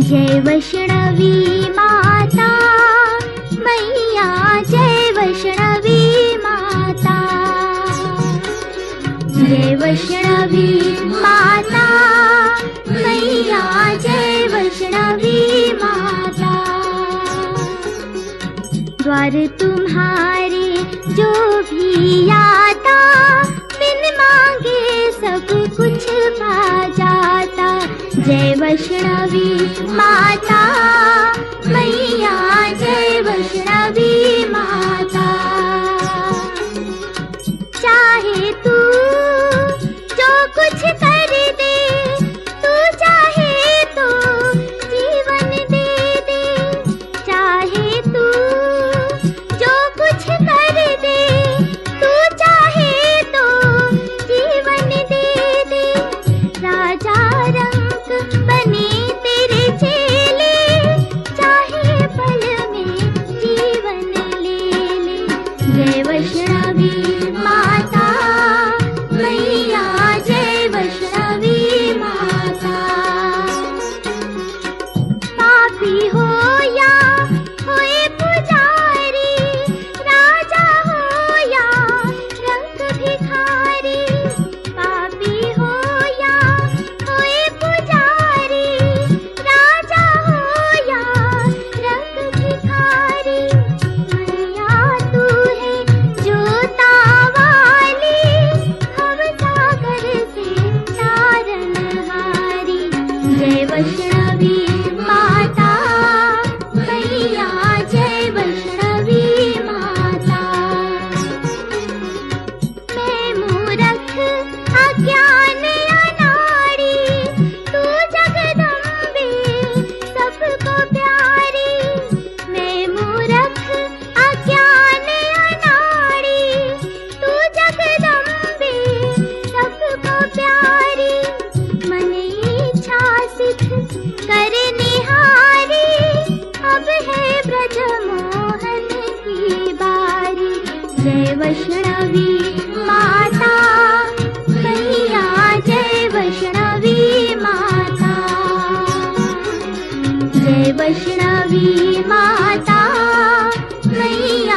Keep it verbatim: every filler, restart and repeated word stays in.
जय वैष्णवी माता मैया, जय वैष्णवी माता, जय वैष्णवी माता मैया, जय वैष्णवी माता। द्वार तुम्हारे जो भी आता, बिन मांगे सब कुछ पा जाता। जय वैष्णवी माता मैया, जय वैष्णवी माता। चाहे तू जो कुछ कर दे, तू चाहे तो जीवन दे दे। चाहे तू जो कुछ कर दे, तू चाहे तो जीवन दे दे। राजा रंग बने तेरे चेले, चाहे पल में जीवन ले ले। जय वैष्णवी माता मैया, जय वैष्णवी माता। पापी हो या होए पुजारी, राजा हो या रंग भिखारी। पापी हो या होए पुजारी, राजा हो या रंग भिखारी। मैया तू है जोता वाली, भव सागर से तारनहारी। जय वैष्णवी माता मैया, जय वैष्णवी माता। मैं मूरख अज्ञान अनाड़ी, तू जगदम्बे सबको प्यारी। मैं मूरख अज्ञान अनाड़ी, तू जगदम्बे सबको प्यारी। मन इच्छा सिद्ध कर निहारी, अब है ब्रज मोहन की बारी। जय वैष्णवी माता मैया, जय वैष्णवी माता, जय वैष्णवी माता मैया।